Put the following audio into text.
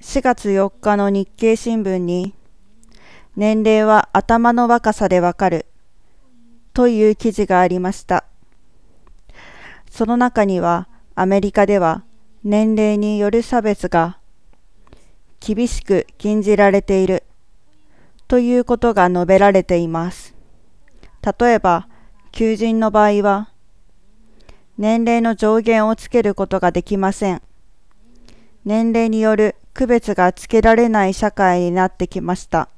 4月4日の日経新聞に、年齢は頭の若さでわかるという記事がありました。その中には、アメリカでは年齢による差別が厳しく禁じられているということが述べられています。例えば、求人の場合は、年齢の上限をつけることができません。年齢による区別がつけられない社会になってきました。